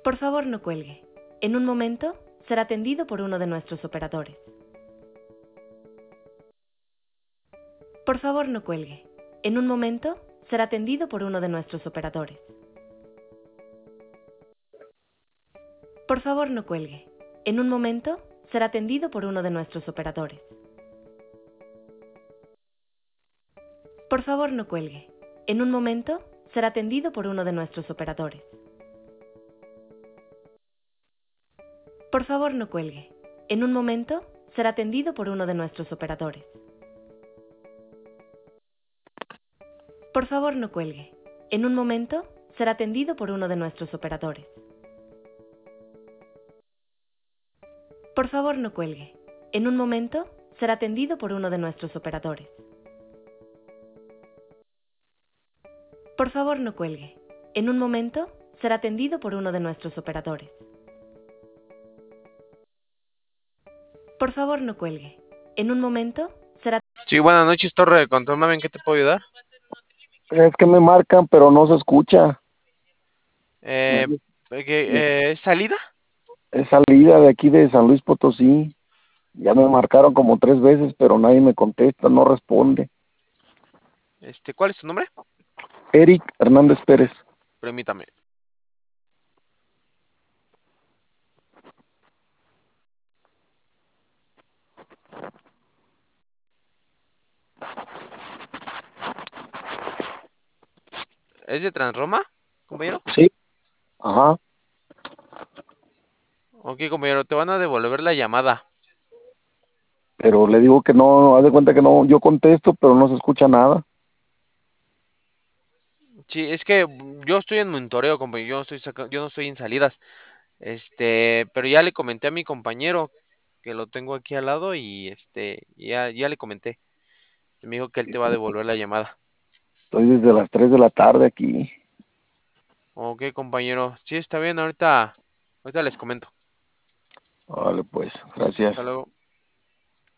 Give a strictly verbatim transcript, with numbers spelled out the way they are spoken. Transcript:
Por favor, no cuelgue. En un momento, será atendido por uno de nuestros operadores. Por favor, no cuelgue. En un momento, será atendido por uno de nuestros operadores. Por favor, no cuelgue. En un momento, será atendido por uno de nuestros operadores. Por favor, no cuelgue. En un momento, será atendido por uno de nuestros operadores. Por favor, no cuelgue. En un momento, será atendido por uno de nuestros operadores. Por favor, no cuelgue. En un momento, será atendido por uno de nuestros operadores. Por favor, no cuelgue. En un momento, será atendido por uno de nuestros operadores. Por favor, no cuelgue. En un momento, será atendido por uno de nuestros operadores. Por favor, no cuelgue. En un momento, será... Sí, buenas noches, Torre de Control. Mami, ¿en qué te puedo ayudar? Es que me marcan, pero no se escucha. Eh, ¿qué, eh, ¿salida? Es salida de aquí de San Luis Potosí. Ya me marcaron como tres veces, pero nadie me contesta, no responde. Este, ¿cuál es tu nombre? Eric Hernández Pérez. Permítame. ¿Es de Transroma, compañero? Sí. Ajá. Ok, compañero, te van a devolver la llamada. Pero le digo que no, haz de cuenta que no, yo contesto, pero no se escucha nada. Sí, es que yo estoy en monitoreo, compañero. Yo no estoy saca- yo no estoy en salidas. Este, pero ya le comenté a mi compañero que lo tengo aquí al lado y este, ya, ya le comenté. Me dijo que él te va a devolver la llamada. Estoy desde las tres de la tarde aquí. Ok, compañero. Sí, está bien, ahorita, ahorita les comento. Vale, pues, gracias. Hasta luego.